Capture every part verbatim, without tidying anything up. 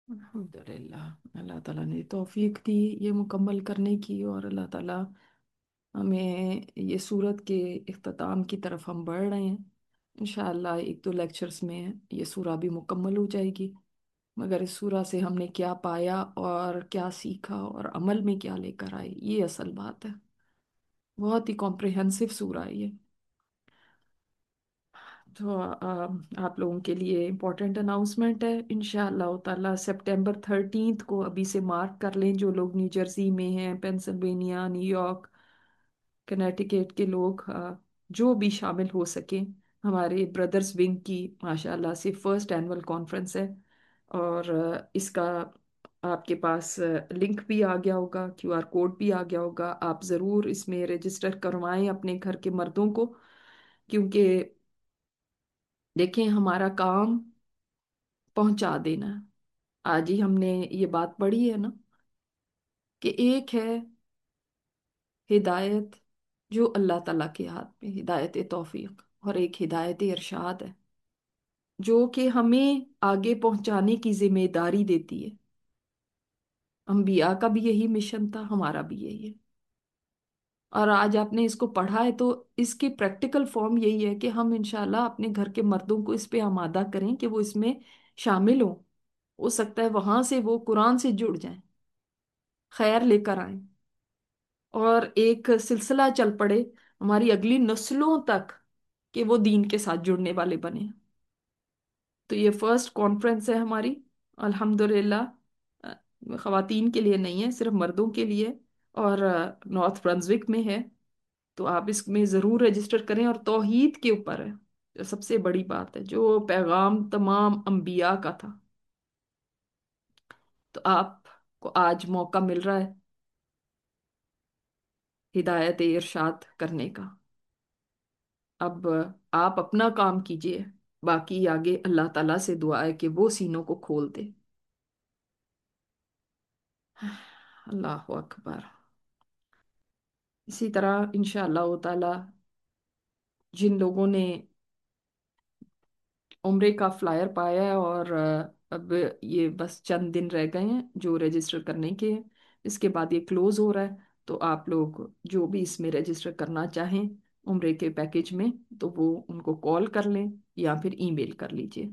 अल्हम्दुलिल्लाह, अल्लाह ताला ने तौफीक दी ये मुकम्मल करने की, और अल्लाह ताला हमें ये सूरत के इख्तिताम की तरफ हम बढ़ रहे हैं। इंशाअल्लाह एक दो लेक्चर्स में ये सूरा भी मुकम्मल हो जाएगी। मगर इस सूरा से हमने क्या पाया और क्या सीखा और अमल में क्या लेकर आए, ये असल बात है। बहुत ही कॉम्प्रिहेंसिव सूरा है ये। तो आ, आप लोगों के लिए इम्पोर्टेंट अनाउंसमेंट है। इंशाअल्लाह ताला सितंबर थर्टींथ को अभी से मार्क कर लें, जो लोग न्यू जर्सी में हैं, पेंसिल्वेनिया, न्यूयॉर्क, कनेटिकेट के लोग, आ, जो भी शामिल हो सके। हमारे ब्रदर्स विंग की माशाल्लाह से फर्स्ट एनुअल कॉन्फ्रेंस है। और आ, इसका आपके पास लिंक भी आ गया होगा, क्यूआर कोड भी आ गया होगा। आप ज़रूर इसमें रजिस्टर करवाएं अपने घर के मर्दों को, क्योंकि देखें हमारा काम पहुंचा देना है। आज ही हमने ये बात पढ़ी है ना, कि एक है हिदायत जो अल्लाह ताला के हाथ में, हिदायत तौफीक, और एक हिदायत इरशाद है जो कि हमें आगे पहुंचाने की जिम्मेदारी देती है। अंबिया का भी यही मिशन था, हमारा भी यही है। और आज आपने इसको पढ़ा है तो इसकी प्रैक्टिकल फॉर्म यही है कि हम इंशाल्लाह अपने घर के मर्दों को इस पे आमादा करें कि वो इसमें शामिल हों। हो सकता है वहां से वो कुरान से जुड़ जाएं, खैर लेकर आए, और एक सिलसिला चल पड़े हमारी अगली नस्लों तक, कि वो दीन के साथ जुड़ने वाले बने। तो ये फर्स्ट कॉन्फ्रेंस है हमारी, अल्हम्दुलिल्लाह। अ, ख्वातीन के लिए नहीं है, सिर्फ मर्दों के लिए, और अ, नॉर्थ ब्रंसविक में है। तो आप इसमें ज़रूर रजिस्टर करें, और तौहीद के ऊपर है जो सबसे बड़ी बात है, जो पैगाम तमाम अंबिया का था। तो आपको आज मौका मिल रहा है हिदायत इरशाद करने का। अब आप अपना काम कीजिए, बाकी आगे अल्लाह ताला से दुआ है कि वो सीनों को खोल दे। अल्लाह अकबर। इसी तरह इंशाअल्लाह ताला जिन लोगों ने उम्रे का फ्लायर पाया है, और अ, अब ये बस चंद दिन रह गए हैं जो रजिस्टर करने के हैं, इसके बाद ये क्लोज हो रहा है। तो आप लोग जो भी इसमें रजिस्टर करना चाहें उम्रे के पैकेज में, तो वो उनको कॉल कर लें या फिर ईमेल कर लीजिए।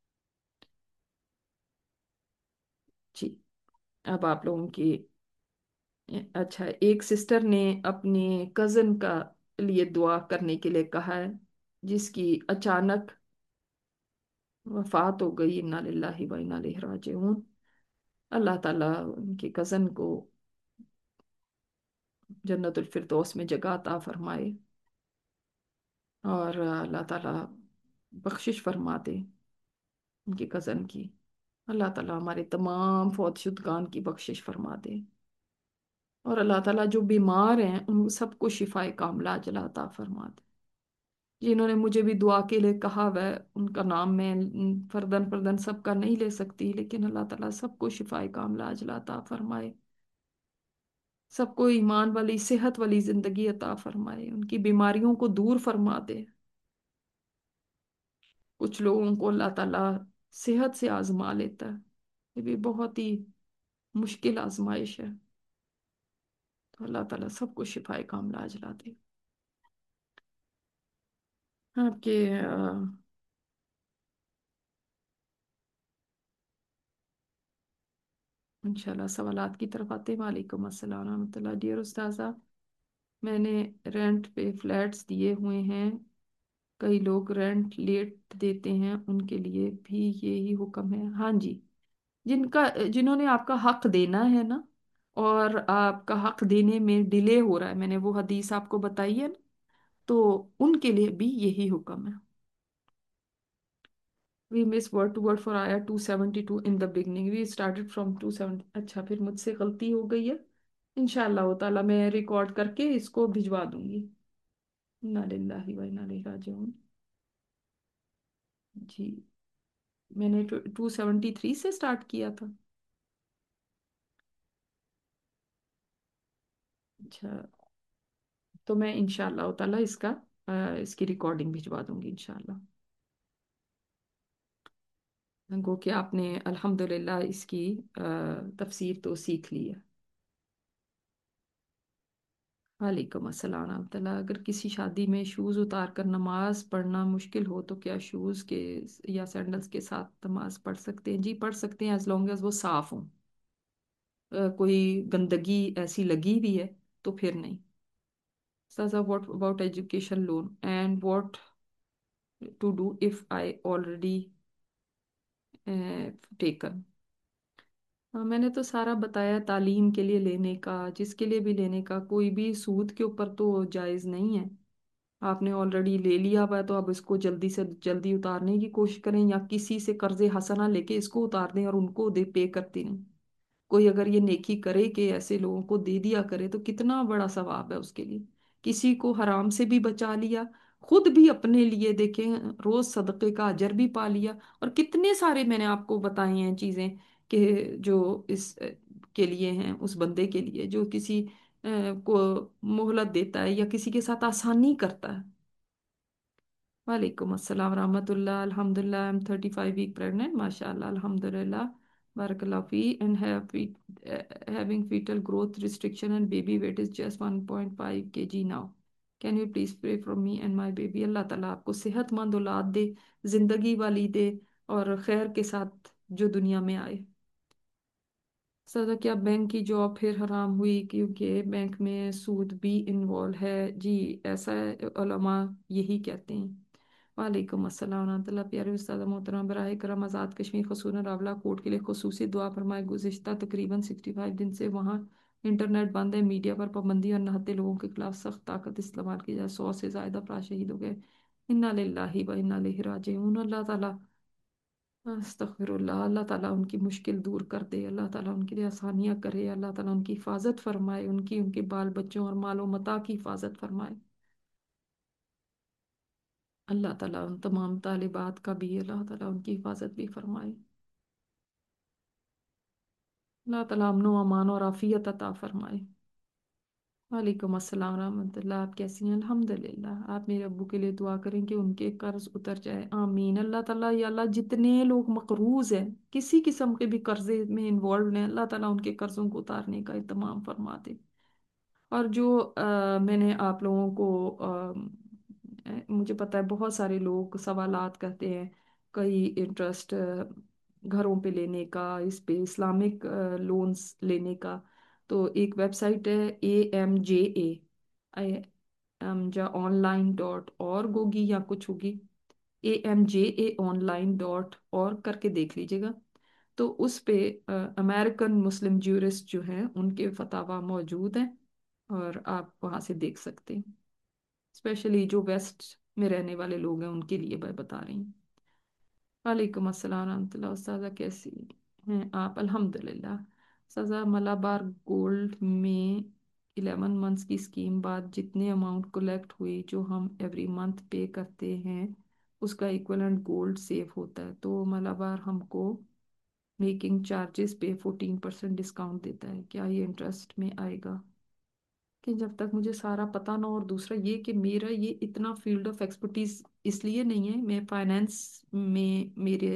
जी। अब आप लोगों की, अच्छा, एक सिस्टर ने अपने कजन का लिए दुआ करने के लिए कहा है, जिसकी अचानक वफात हो गई। इन्ना लिल्लाहि व इन्ना इलैहि राजिऊन। अल्लाह ताला उनके कजन को जन्नतुल फिरदौस में जगह अता फरमाए, और अल्लाह ताला बख्शिश फरमा दे उनके कजन की। अल्लाह ताला हमारे तमाम फौतशुदगान की बख्शिश फरमा दे, और अल्लाह ताला जो बीमार हैं उन सबको शिफाए कामला अजला अता फरमा दे। जिन्होंने मुझे भी दुआ के लिए कहा, वह उनका नाम मैं न, फर्दन फर्दन सबका नहीं ले सकती, लेकिन अल्लाह ताला सबको शिफाए कामला अजला अता फरमाए, सबको ईमान वाली सेहत वाली जिंदगी अता फरमाए, उनकी बीमारियों को दूर फरमा दे। कुछ लोगों को अल्लाह ताला सेहत से आजमा लेता है, ये भी बहुत ही मुश्किल आजमाइश है। तो अल्लाह ताला सबको शिफाए कामला अजला दे। आपके इंशाल्लाह सवालात की तरफ आते हैं। वालेकुम अस्सलाम रहमतुल्लाह। डियर उस्ताजा, मैंने रेंट पे फ्लैट्स दिए हुए हैं, कई लोग रेंट लेट देते हैं, उनके लिए भी यही हुक्म है? हाँ जी। जिनका जिन्होंने आपका हक देना है ना, और आपका हक देने में डिले हो रहा है, मैंने वो हदीस आपको बताई है ना, तो उनके लिए भी यही हुक्म है। We miss word to word for आया two seventy two in the beginning, we started from two seventy. अच्छा, फिर मुझसे गलती हो गई है। इंशाल्लाह ताला मैं रिकॉर्ड करके इसको भिजवा दूंगी। इन्ना लिल्लाहि व इन्ना इलैहि राजिऊन। जी। मैंने टू सेवेंटी थ्री से स्टार्ट किया था। अच्छा, तो मैं इंशाल्लाह ताला इसका अ, इसकी रिकॉर्डिंग भिजवा दूंगी इंशाल्लाह। गो कि आपने अल्हम्दुलिल्लाह इसकी अ, तफसीर तो सीख ली है। वालेकुम अस्सलाम रहमतुल्लाह। अगर किसी शादी में शूज़ उतार कर नमाज पढ़ना मुश्किल हो तो क्या शूज़ के या सैंडल्स के साथ नमाज पढ़ सकते हैं? जी पढ़ सकते हैं, एज लॉन्ग एज वो साफ़ हों। अ, कोई गंदगी ऐसी लगी भी है तो फिर नहीं। Sasa, what about education loan and what to do if I already uh, taken? हाँ, मैंने तो सारा बताया, तालीम के लिए लेने का, जिसके लिए भी लेने का, कोई भी सूद के ऊपर तो जायज़ नहीं है। आपने ऑलरेडी ले लिया हुआ है तो अब इसको जल्दी से जल्दी उतारने की कोशिश करें, या किसी से कर्जे हसना लेके इसको उतार दें और उनको दे पे करती नहीं। कोई अगर ये नेकी करे कि ऐसे लोगों को दे दिया करे तो कितना बड़ा सवाब है उसके लिए। किसी को हराम से भी बचा लिया, खुद भी अपने लिए देखें, रोज सदक़े का अजर भी पा लिया। और कितने सारे मैंने आपको बताए हैं चीज़ें कि जो इस अ, के लिए हैं, उस बंदे के लिए जो किसी अ, को मोहलत देता है या किसी के साथ आसानी करता है। वालेकुम अस्सलाम रहमतुल्लाह। अल्हम्दुलिल्लाह, I am thirty five week pregnant, माशाल्लाह, अल्हम्दुलिल्लाह, बारकल्लाह फी, and have having fetal growth restriction and baby weight is just one point five kg now. Can you please pray for me and my baby? अल्लाह ताला आपको सेहतमंद औलाद दे, जिंदगी वाली दे, और खैर के साथ जो दुनिया में आए। सदा, क्या बैंक की जॉब फिर हराम हुई क्योंकि बैंक में सूद भी इन्वॉल्व है? जी, ऐसा है, उलमा यही कहते हैं। वालेकुम अस्सलाम रहमतुल्लाह। प्यारे उस्ताद मोहतरम, बराए करम आज़ाद कश्मीर खसून रावला कोर्ट के लिए खसूसी दुआ फरमाए। गुज़िश्ता तकरीबन सिक्सटी फाइव दिन से वहाँ इंटरनेट बंद है, मीडिया पर पाबंदी और नहत्ते लोगों के खिलाफ सख्त ताकत इस्तेमाल की जाए। सौ से ज़्यादा अफराद शहीद हो गए। इन्ना लिल्लाहि व इन्ना इलैहि राजिऊन। अल्लाह ताला, अस्तगफिरुल्लाह, अल्लाह ताला उनकी मुश्किल दूर कर दे, अल्लाह ताला उनके लिए आसानियाँ करे, अल्लाह ताला उनकी हिफाजत फरमाए, उनकी उनके बाल बच्चों और मालो मता की हिफाजत फरमाए। अल्लाह ताला उन तमाम तालिबात का भी, अल्लाह ताला उनकी हिफाजत भी फरमाए। अल्लाह ताला अमनो अमान और आफियत अता फरमाए। वालेकुम अस्सलाम रहमतुल्लाह। आप कैसी हैं? अल्हम्दुलिल्लाह। आप मेरे अब्बू के लिए दुआ करें कि उनके कर्ज उतर जाए, आमीन। अल्लाह ताला, या अल्लाह, जितने लोग मकरूज हैं, किसी किस्म के भी कर्जे में इन्वॉल्व हैं, अल्लाह ताला उनके कर्जों को उतारने का इत्माम फरमा दे। और जो अ, मैंने आप लोगों को अ, अ, मुझे पता है बहुत सारे लोग सवालात करते हैं, कई इंटरेस्ट घरों पे लेने का, इस पे इस्लामिक लोन्स लेने का। तो एक वेबसाइट है, A M J A, M जा ऑनलाइन डॉट ऑर्ग होगी या कुछ होगी, A M J A online dot org करके देख लीजिएगा। तो उस पे अमेरिकन मुस्लिम ज्यूरिस्ट जो हैं उनके फतावा मौजूद हैं, और आप वहाँ से देख सकते हैं। स्पेशली जो वेस्ट में रहने वाले लोग हैं उनके लिए मैं बता रही हूँ। वालेकुम अस्सलाम रहमतुल्लाह। उस्ताज़ा, कैसी हैं आप? अल्हम्दुलिल्लाह। सज़ा, मलाबार गोल्ड में इलेवन मंथ्स की स्कीम बाद जितने अमाउंट कलेक्ट हुई जो हम एवरी मंथ पे करते हैं उसका इक्वलेंट गोल्ड सेव होता है, तो मलाबार हमको मेकिंग चार्जेस पे फोर्टीन परसेंट डिस्काउंट देता है, क्या ये इंटरेस्ट में आएगा? कि जब तक मुझे सारा पता ना, और दूसरा ये कि मेरा ये इतना फील्ड ऑफ एक्सपर्टीज इसलिए नहीं है, मैं फाइनेंस में मेरे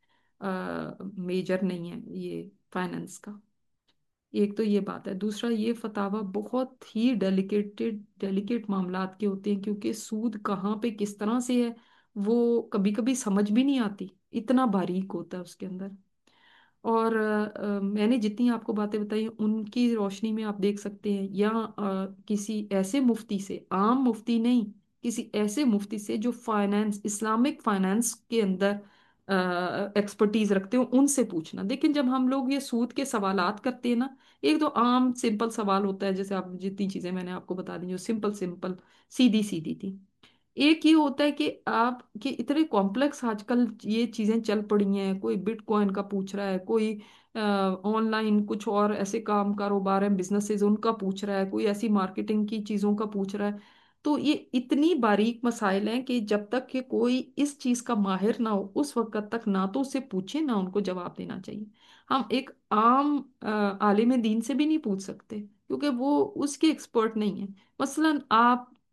मेजर नहीं है ये फाइनेंस का। एक तो ये बात है, दूसरा ये फतावा बहुत ही डेलिकेटेड डेलिकेट मामलात के होते हैं, क्योंकि सूद कहाँ पे किस तरह से है वो कभी कभी समझ भी नहीं आती, इतना बारीक होता है उसके अंदर। और अ, अ, मैंने जितनी आपको बातें बताई उनकी रोशनी में आप देख सकते हैं, या अ, किसी ऐसे मुफ्ती से, आम मुफ्ती नहीं, किसी ऐसे मुफ्ती से जो फाइनेंस, इस्लामिक फाइनेंस के अंदर एक्सपर्टीज रखते हो, उनसे पूछना। लेकिन जब हम लोग ये सूद के सवालात करते हैं ना, एक तो आम सिंपल सवाल होता है, जैसे आप जितनी चीजें मैंने आपको बता दी जो सिंपल सिंपल सीधी सीधी थी। एक ये होता है कि आप कि इतने कॉम्प्लेक्स आजकल ये चीजें चल पड़ी हैं, कोई बिटकॉइन का पूछ रहा है, कोई ऑनलाइन कुछ और ऐसे काम कारोबार हैं, बिजनेसेस, उनका पूछ रहा है, कोई ऐसी मार्केटिंग की चीजों का पूछ रहा है। तो ये इतनी बारीक मसाइल हैं कि जब तक कि कोई इस चीज का माहिर ना हो उस वक्त तक ना तो उससे पूछे ना उनको जवाब देना चाहिए। हम एक आम अ, आलिम दीन से भी नहीं पूछ सकते क्योंकि वो उसके एक्सपर्ट नहीं है। मसलन आप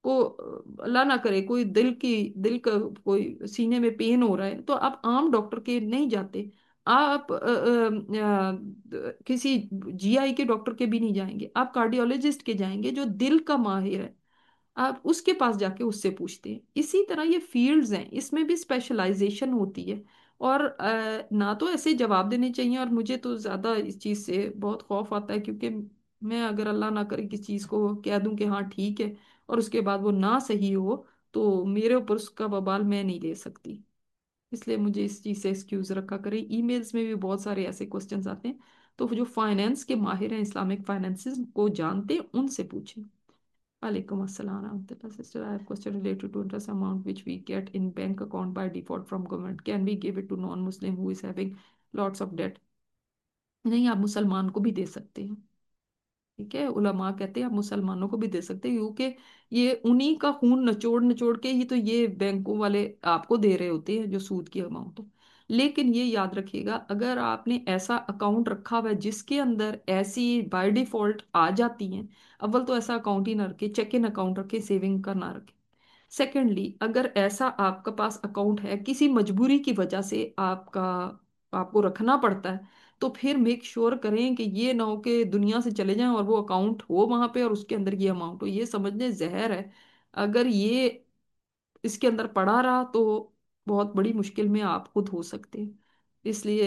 کو अल्लाह ना करे कोई दिल की दिल का कोई सीने में पेन हो रहा है, तो आप आम डॉक्टर के नहीं जाते। आप अ, अ, अ, किसी जीआई के डॉक्टर के भी नहीं जाएंगे, आप कार्डियोलॉजिस्ट के जाएंगे जो दिल का माहिर है, आप उसके पास जाके उससे पूछते हैं। इसी तरह ये फील्ड्स हैं, इसमें भी स्पेशलाइजेशन होती है। और अ, ना तो ऐसे जवाब देने चाहिए, और मुझे तो ज़्यादा इस चीज़ से बहुत खौफ आता है, क्योंकि मैं अगर अल्लाह ना करे किसी चीज़ को कह दूं कि हाँ ठीक है, और उसके बाद वो ना सही हो, तो मेरे ऊपर उसका बवाल मैं नहीं ले सकती। इसलिए मुझे इस चीज़ से एक्सक्यूज रखा करें। ईमेल्स में भी बहुत सारे ऐसे क्वेश्चंस आते हैं, तो जो फाइनेंस के माहिर हैं, इस्लामिक फाइनेंसिस को जानते हैं, उनसे पूछें। Alaikum assalam warahmatullah. Sister, I have question related to interest amount which we get in bank account by default from government. Can we give it to non-Muslim who is having lots of debt? नहीं, आप मुसलमान को भी दे सकते हैं। ठीक है, उलमा कहते हैं आप मुसलमानों को भी दे सकते हैं, क्योंकि ये उन्हीं का खून नचोड़ नचोड़ के ही तो ये बैंकों वाले आपको दे रहे होते हैं जो सूद की अमाउंट हो। लेकिन ये याद रखिएगा, अगर आपने ऐसा अकाउंट रखा हुआ है जिसके अंदर ऐसी बाय डिफॉल्ट आ जाती हैं, अव्वल तो ऐसा अकाउंट ही ना रखे, चेक इन अकाउंट रखे, सेविंग का ना रखे। सेकेंडली, अगर ऐसा आपका पास अकाउंट है, किसी मजबूरी की वजह से आपका आपको रखना पड़ता है, तो फिर मेक श्योर करें कि ये ना हो कि दुनिया से चले जाएं और वो अकाउंट हो वहां पे और उसके अंदर ये अमाउंट हो। ये समझने जहर है। अगर ये इसके अंदर पड़ा रहा तो बहुत बड़ी मुश्किल में आप खुद हो सकते हैं। इसलिए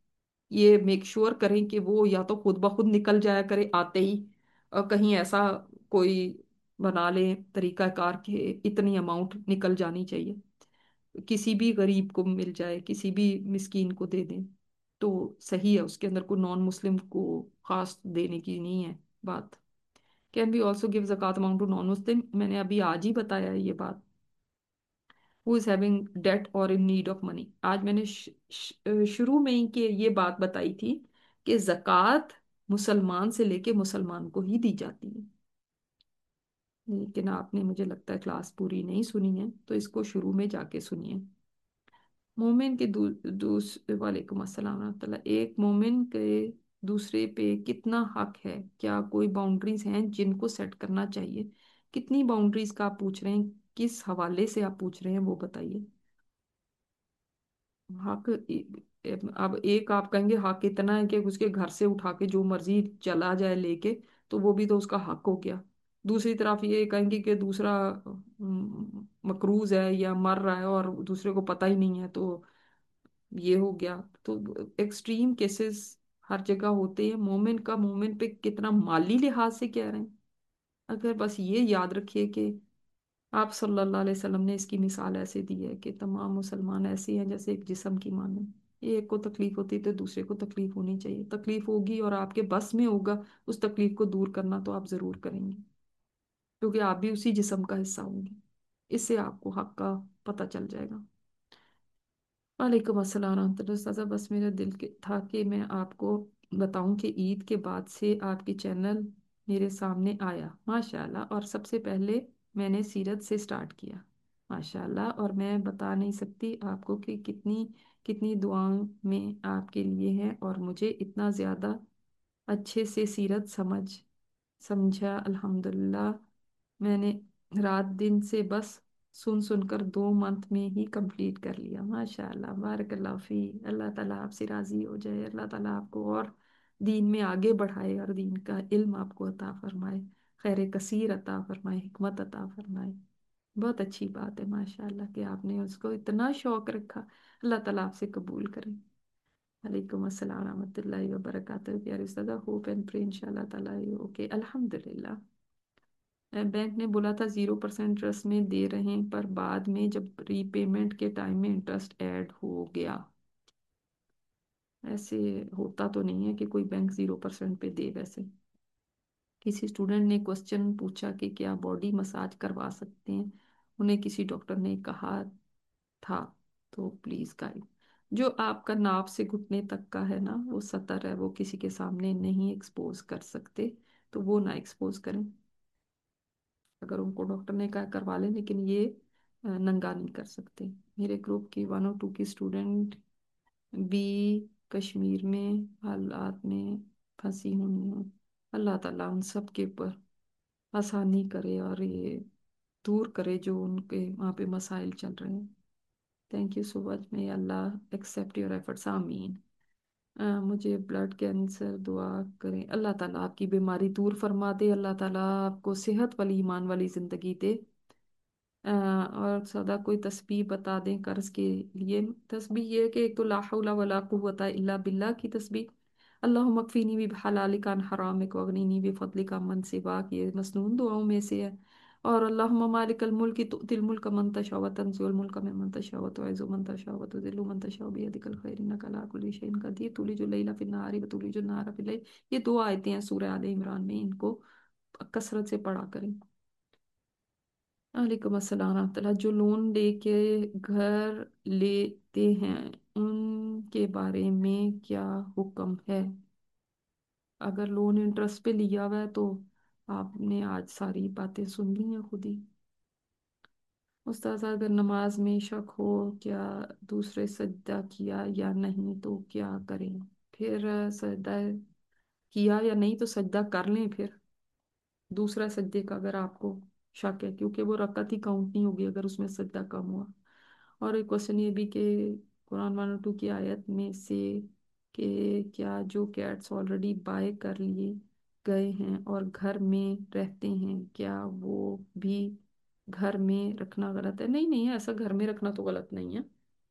ये मेक श्योर करें कि वो या तो खुद ब खुद निकल जाया करे आते ही, और कहीं ऐसा कोई बना लें तरीकाकार कि इतनी अमाउंट निकल जानी चाहिए, किसी भी गरीब को मिल जाए, किसी भी मिस्कीन को दे दें तो सही है। उसके अंदर कोई नॉन मुस्लिम को खास देने की नहीं है बात। कैन बी ऑल्सो गिव ज़कात अमाउंट टू नॉन मुस्लिम, मैंने अभी आज ही बताया है ये बात। हु इज हैविंग डेट और इन नीड ऑफ मनी, आज मैंने श, श, शुरू में ही कि ये बात बताई थी कि ज़कात मुसलमान से लेके मुसलमान को ही दी जाती है। लेकिन आपने, मुझे लगता है, क्लास पूरी नहीं सुनी है, तो इसको शुरू में जाके सुनिए। मोमिन के दू, दूस वालेकुम अस्सलाम रहमतुल्लाह। एक मोमिन के दूसरे पे कितना हक है, क्या कोई बाउंड्रीज हैं जिनको सेट करना चाहिए? कितनी बाउंड्रीज का आप पूछ रहे हैं, किस हवाले से आप पूछ रहे हैं, वो बताइए। हक इ- अब एक आप कहेंगे हक इतना है कि उसके घर से उठा के जो मर्जी चला जाए लेके, तो वो भी तो उसका हक हो गया। दूसरी तरफ ये कहेंगे कि दूसरा हम्म, मकरूज है या मर रहा है और दूसरे को पता ही नहीं है, तो ये हो गया। तो एक्सट्रीम केसेस हर जगह होते हैं। मोमिन का मोमिन पे कितना माली लिहाज से कह रहे हैं, अगर बस ये याद रखिए कि आप सल्लल्लाहु अलैहि वसल्लम ने इसकी मिसाल ऐसे दी है कि तमाम मुसलमान ऐसे हैं जैसे एक जिस्म की माने। एक को तकलीफ होती है तो दूसरे को तकलीफ होनी चाहिए, तकलीफ होगी और आपके बस में होगा उस तकलीफ को दूर करना, तो आप जरूर करेंगे, क्योंकि आप भी उसी जिस्म का हिस्सा होंगे। इससे आपको हक का पता चल जाएगा। वालेकुम अस्सलाम रहमतुल्लाह। उस्ताज़ा, बस मेरा दिल के था कि मैं आपको बताऊं कि ईद के बाद से आपके चैनल मेरे सामने आया माशाल्लाह, और सबसे पहले मैंने सीरत से स्टार्ट किया माशाल्लाह। और मैं बता नहीं सकती आपको कि कितनी कितनी दुआओं में आपके लिए हैं, और मुझे इतना ज़्यादा अच्छे से सीरत समझ समझा अल्हम्दुलिल्लाह। मैंने रात दिन से बस सुन सुनकर दो मंथ में ही कंप्लीट कर लिया माशाल्लाह। बारकल्लाह फी। अल्लाह ताला आपसे राजी हो जाए, अल्लाह ताला आपको और दीन में आगे बढ़ाए और दीन का इल्म आपको अता फरमाए, खैर कसीर अता फरमाए, हिकमत अता फरमाए। बहुत अच्छी बात है माशाल्लाह कि आपने उसको इतना शौक रखा। अल्लाह ताला आपसे कबूल करे। वालेकुम अस्सलाम रहमतुल्लाहि व बरकातहू। प्यारे उस्ताद, होप एंड प्रे इंशाल्लाह ताला ओके अल्हम्दुलिल्लाह। बैंक ने बोला था जीरो परसेंट इंटरेस्ट में दे रहे हैं, पर बाद में जब रीपेमेंट के टाइम में इंटरेस्ट ऐड हो गया। ऐसे होता तो नहीं है कि कोई बैंक जीरो परसेंट पे दे वैसे। किसी स्टूडेंट ने क्वेश्चन पूछा कि क्या बॉडी मसाज करवा सकते हैं, उन्हें किसी डॉक्टर ने कहा था, तो प्लीज गाइड। जो आपका नाप से घुटने तक का है ना, वो सतर है, वो किसी के सामने नहीं एक्सपोज कर सकते, तो वो ना एक्सपोज करें। अगर उनको डॉक्टर ने कहा करवा लें, लेकिन ये अ, नंगा नहीं कर सकते। मेरे ग्रुप की वन और टू की स्टूडेंट भी कश्मीर में हालात में फंसी हुई हैं। अल्लाह ताला उन सब के ऊपर आसानी करे, और ये दूर करे जो उनके वहाँ पे मसाइल चल रहे हैं। Thank you so much, may अल्लाह एक्सेप्ट योर एफर्ट्स, आमीन। अ, मुझे ब्लड कैंसर दुआ करें, अल्लाह ताला आपकी बीमारी दूर फरमा दे, अल्लाह ताला आपको सेहत वाली ईमान वाली ज़िंदगी दे। अ, और सदा कोई तस्बीह बता दें कर्ज के लिए। तस्बीह ये है कि एक तो ला हौला वला कुव्वता इल्ला बिल्लाह की तस्बीह, अल्लाहुम्मा कफीनी बि हलालिका अन हरामिक वगनीनी बि फदलिका मन सिवाक, ये मसनून दुआओं में से है। और अल्लाहुम्मा मालिकल मुल्क तुतिल मुल्क मन तशा व तंज़िउल मुल्क मिम्मन तशा व तुइज़्ज़ु मन तशा व तुज़िल्लु मन तशा बियदिकल खैर इन्नका अला कुल्ली शैइन कदीर, तुलिजुल लैला फिन नहारी व तुलिजुन नहारा फिल लैल। ये दो आयतें हैं सूरह आले इमरान में, इनको कसरत से पढ़ा करें। वालेकुम अस्सलाम रहमतुल्लाह। जो लोन लेके घर लेते हैं उनके बारे में क्या हुक्म है? अगर लोन इंटरेस्ट पे लिया हुआ है तो आपने आज सारी बातें सुन ली हैं खुद ही। उस्ताद अगर नमाज में शक हो क्या दूसरे सजदा किया या नहीं तो क्या करें? फिर अ, सजदा किया या नहीं तो सजदा कर लें फिर, दूसरा सज्जे का अगर आपको शक है, क्योंकि वो रकत ही काउंट नहीं होगी अगर उसमें सज्जा कम हुआ। और एक क्वेश्चन ये भी कि कुरान वन टू की आयत में से कि क्या जो कैट्स ऑलरेडी बाय कर लिए गए हैं और घर में रहते हैं क्या वो भी घर में रखना गलत है? नहीं नहीं, ऐसा घर में रखना तो गलत नहीं है।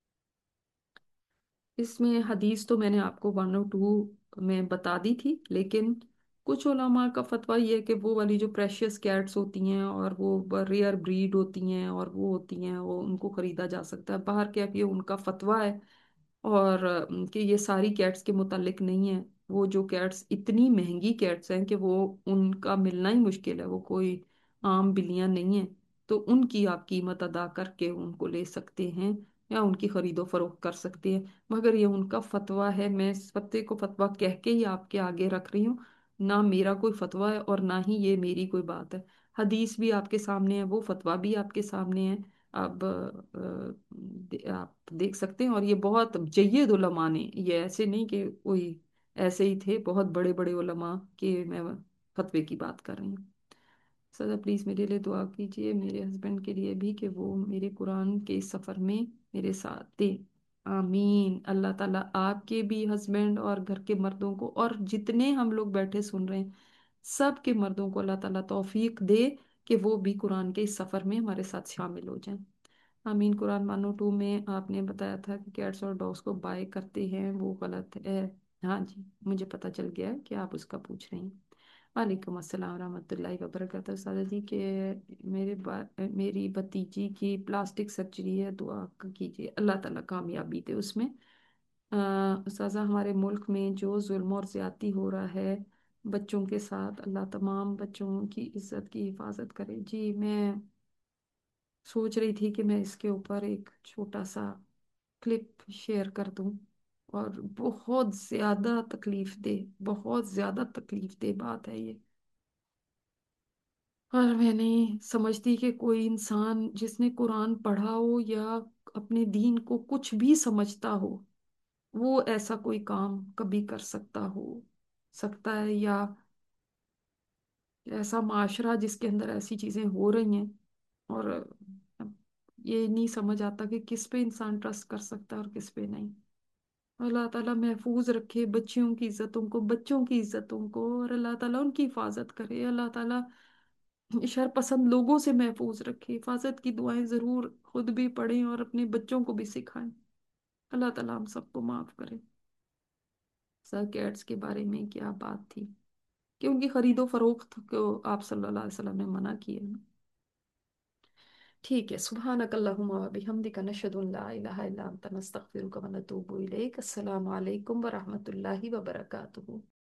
इसमें हदीस तो मैंने आपको वन और टू में बता दी थी, लेकिन कुछ उलमा का फतवा ये है कि वो वाली जो प्रेशियस कैट्स होती हैं और वो रेयर ब्रीड होती हैं और वो होती हैं, वो उनको खरीदा जा सकता है बाहर के। अब ये उनका फतवा है, और अम, कि ये सारी कैट्स के मुतालिक नहीं है। वो जो कैट्स इतनी महंगी कैट्स हैं कि वो उनका मिलना ही मुश्किल है, वो कोई आम बिल्लियां नहीं है, तो उनकी आप कीमत अदा करके उनको ले सकते हैं या उनकी खरीदो फरोख्त कर सकते हैं। मगर ये उनका फतवा है, मैं इस फतवे को फतवा कह के ही आपके आगे रख रही हूँ। ना मेरा कोई फतवा है और ना ही ये मेरी कोई बात है। हदीस भी आपके सामने है, वो फतवा भी आपके सामने है। अब अ, दे, आप देख सकते हैं। और ये बहुत जय्यद उलमा ने, ये ऐसे नहीं कि कोई ऐसे ही थे, बहुत बड़े बड़े उलमा के मैं फतवे की बात कर रही हूँ। सदा प्लीज़ मेरे लिए दुआ कीजिए, मेरे हस्बैंड के लिए भी, कि वो मेरे कुरान के सफ़र में मेरे साथ दे। आमीन। अल्लाह ताला आपके भी हस्बैंड और घर के मर्दों को, और जितने हम लोग बैठे सुन रहे हैं सब के मर्दों को अल्लाह ताला तौफीक दे कि वो भी कुरान के इस सफ़र में हमारे साथ शामिल हो जाएं। आमीन। कुरान मानो टू में आपने बताया था कि कैट्स और डॉग्स को बाय करते हैं, वो गलत है। हाँ जी, मुझे पता चल गया है कि आप उसका पूछ रही हैं। वालेकुम अस्सलाम रहमतुल्लाहि व बरकातहू। सादा जी के मेरे बा, मेरी भतीजी की प्लास्टिक सर्जरी है, दुआ कीजिए, अल्लाह ताला कामयाबी दे उसमें। उस्ताज़ा हमारे मुल्क में जो जुल्म और ज़्यादती हो रहा है बच्चों के साथ, अल्लाह तमाम बच्चों की इज्जत की हिफाजत करे। जी, मैं सोच रही थी कि मैं इसके ऊपर एक छोटा सा क्लिप शेयर कर दूं। और बहुत ज़्यादा तकलीफ दे, बहुत ज़्यादा तकलीफ दे बात है ये। और मैं नहीं समझती कि कोई इंसान जिसने कुरान पढ़ा हो या अपने दीन को कुछ भी समझता हो वो ऐसा कोई काम कभी कर सकता हो सकता है, या ऐसा माशरा जिसके अंदर ऐसी चीजें हो रही हैं। और ये नहीं समझ आता कि किस पे इंसान ट्रस्ट कर सकता है और किस पे नहीं। अल्लाह ताला महफूज रखे बच्चियों की इज्जतों को, बच्चों की इज्जतों को, और अल्लाह ताला उनकी हिफाजत करे। अल्लाह ताला शर पसंद लोगों से महफूज रखे। हिफाजत की दुआएं जरूर खुद भी पढ़ें और अपने बच्चों को भी सिखाएं। अल्लाह ताला हम सबको माफ करे। सर कैट्स के बारे में क्या बात थी कि उनकी खरीदो फरोख्त को आप सल्लल्लाहु अलैहि वसल्लम ने मना किया है। ठीक है। सुब्हानक अल्लाहुम्मा व बिहम्दिका नशहदु अन ला इलाहा इल्ला अंता नस्तगफिरुका व नतूबु इलैक। अस्सलामु अलैकुम व रहमतुल्लाहि व बरकातुहू।